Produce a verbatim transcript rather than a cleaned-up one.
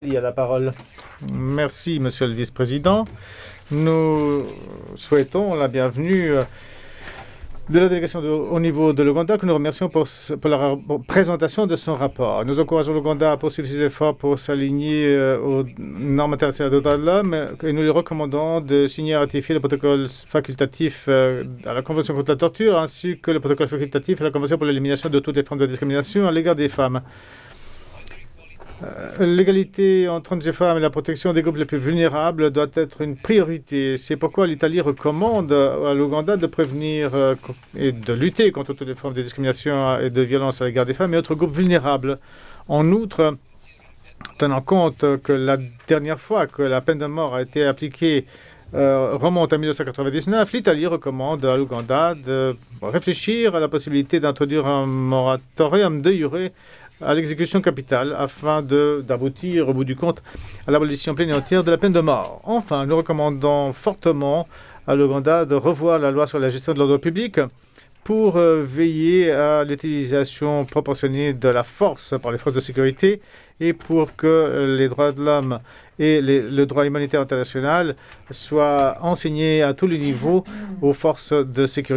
Il y a la parole. Merci, Monsieur le Vice-président. Nous souhaitons la bienvenue euh, de la délégation de, au niveau de l'Ouganda, que nous remercions pour, pour la pour présentation de son rapport. Nous encourageons l'Ouganda à poursuivre ses efforts pour s'aligner euh, aux normes internationales des droits de l'homme et nous lui recommandons de signer et ratifier le protocole facultatif euh, à la Convention contre la torture ainsi que le protocole facultatif à la Convention pour l'élimination de toutes les formes de discrimination à l'égard des femmes. L'égalité entre hommes et femmes et la protection des groupes les plus vulnérables doit être une priorité. C'est pourquoi l'Italie recommande à l'Ouganda de prévenir euh, et de lutter contre toutes les formes de discrimination et de violence à l'égard des femmes et autres groupes vulnérables. En outre, tenant compte que la dernière fois que la peine de mort a été appliquée euh, remonte à mille neuf cent quatre-vingt-dix-neuf, l'Italie recommande à l'Ouganda de réfléchir à la possibilité d'introduire un moratorium de jure à l'exécution capitale afin d'aboutir au bout du compte à l'abolition pleine et entière de la peine de mort. Enfin, nous recommandons fortement à l'Ouganda de revoir la loi sur la gestion de l'ordre public pour euh, veiller à l'utilisation proportionnée de la force par les forces de sécurité et pour que euh, les droits de l'homme et les, le droit humanitaire international soient enseignés à tous les niveaux aux forces de sécurité.